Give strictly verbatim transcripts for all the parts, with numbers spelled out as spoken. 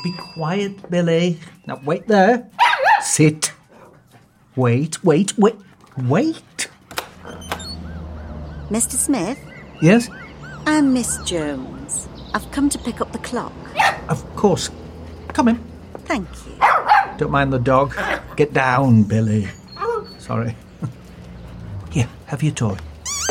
Be quiet, Billy. Now, wait there. Sit. Wait, wait, wait, wait. Mister Smith? Yes? I'm Miss Jones. I've come to pick up the clock. Of course. Come in. Thank you. Don't mind the dog. Get down, Billy. Sorry. Here, have your toy.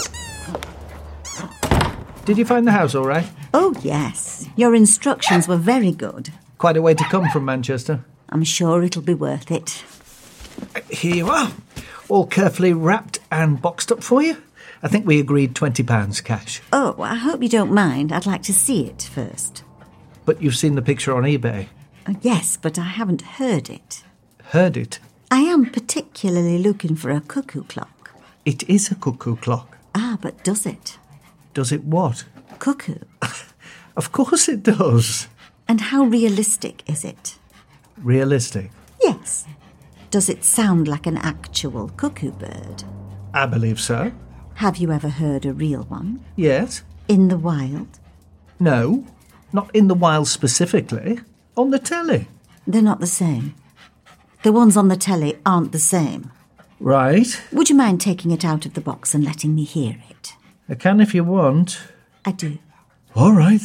Did you find the house all right? Oh, yes. Your instructions were very good. Quite a way to come from Manchester. I'm sure it'll be worth it. Here you are. All carefully wrapped and boxed up for you. I think we agreed twenty pounds cash. Oh, I hope you don't mind. I'd like to see it first. But you've seen the picture on eBay. Uh, yes, but I haven't heard it. Heard it? I am particularly looking for a cuckoo clock. It is a cuckoo clock. Ah, but does it? Does it what? Cuckoo. Of course it does. And how realistic is it? Realistic? Yes. Does it sound like an actual cuckoo bird? I believe so. Have you ever heard a real one? Yes. In the wild? No, not in the wild specifically. On the telly. They're not the same. The ones on the telly aren't the same. Right. Would you mind taking it out of the box and letting me hear it? I can if you want. I do. All right.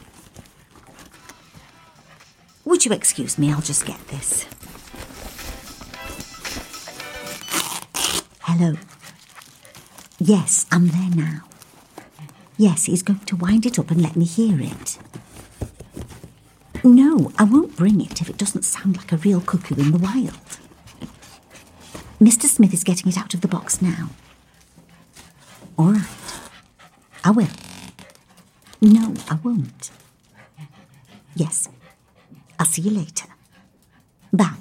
Would you excuse me? I'll just get this. Hello. Yes, I'm there now. Yes, he's going to wind it up and let me hear it. No, I won't bring it if it doesn't sound like a real cuckoo in the wild. Mister Smith is getting it out of the box now. All right. I will. No, I won't. Yes. I'll see you later. Bye.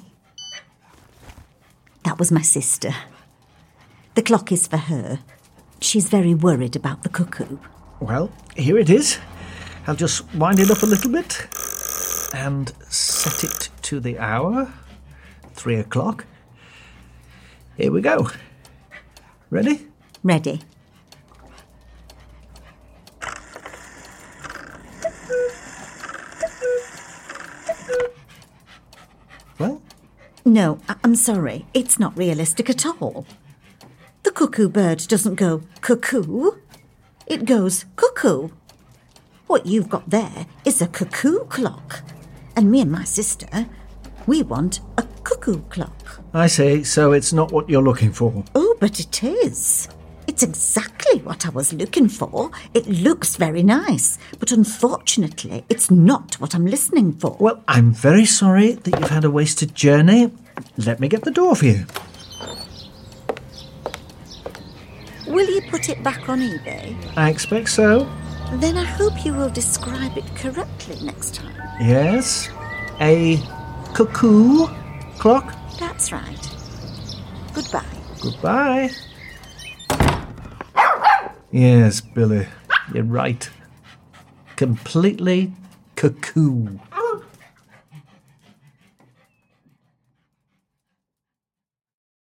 That was my sister. The clock is for her. She's very worried about the cuckoo. Well, here it is. I'll just wind it up a little bit and set it to the hour. Three o'clock. Here we go. Ready? Ready. Well? No, I- I'm sorry. It's not realistic at all. The cuckoo bird doesn't go cuckoo. It goes cuckoo. What you've got there is a cuckoo clock. And me and my sister, we want a cuckoo clock. I see, so it's not what you're looking for. Oh, but it is. It's exactly what I was looking for. It looks very nice, but unfortunately, it's not what I'm listening for. Well, I'm very sorry that you've had a wasted journey. Let me get the door for you. Will you put it back on eBay? I expect so. Then I hope you will describe it correctly next time. Yes. A cuckoo clock. That's right. Goodbye. Goodbye. Yes, Billy, you're right. Completely cuckoo.